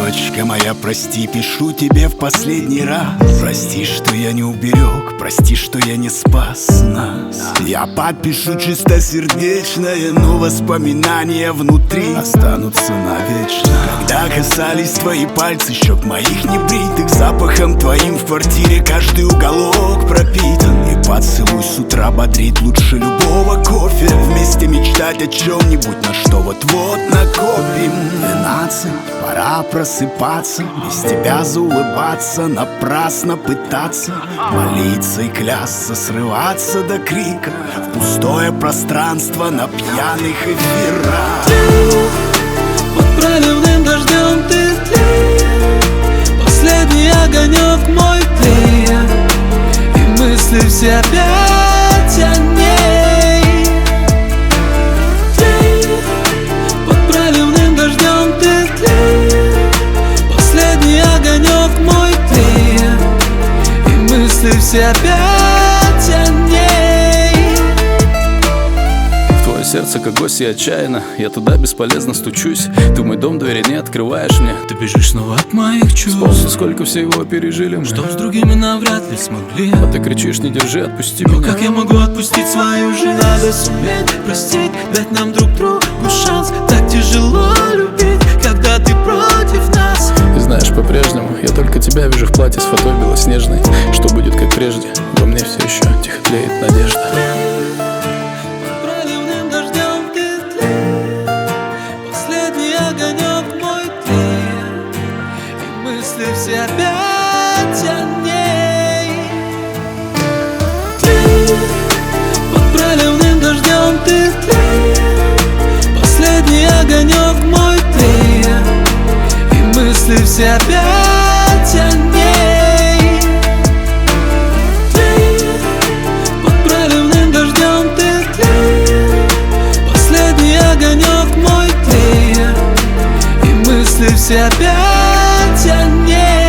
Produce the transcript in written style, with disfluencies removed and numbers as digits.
Девочка моя, прости, пишу тебе в последний раз. Прости, что я не уберег, прости, что я не спас нас. Я подпишу чистосердечное, но воспоминания внутри останутся навечно. Когда касались твои пальцы щек моих небритых, запахом твоим в квартире каждый уголок пропитан. И поцелуй с утра бодрит лучше любого кофе. Вместе мечтать о чем-нибудь, на что вот-вот накопим. 12, пора просыпаться, без тебя заулыбаться, напрасно пытаться молиться и клясться, срываться до крика в пустое пространство на пьяных эфирах. Под проливным дождем ты тлеешь, последний огонек мой тлеет, и мысли все опять о ней. Под проливным дождем ты тлеешь, последний огонек мой тлеет, и мысли все опять о ней. Твое сердце как гость и отчаянно, я туда бесполезно стучусь. Ты в мой дом двери не открываешь мне, Ты бежишь снова от моих чувств. вспомни, сколько всего пережили мы. Что с другими навряд ли смогли. А ты кричишь, не держи, отпусти Но меня. как я могу отпустить свою жизнь? Надо суметь простить, дать нам друг другу шанс. Так тяжело любить, когда ты против нас. И знаешь, по-прежнему я только тебя вижу в платье с фатой белоснежной. Что будет как прежде, во мне все еще тихо тлеет надежда. Под проливным дождем ты тлеешь, последний огонек мой тлеет, и мысли все опять о ней. Под проливным дождем ты тлеешь, последний огонек мой тлеет, и мысли все опять о ней. Под проливным дождем ты тлеешь, последний огонек мой тлеет, и мысли все опять о ней.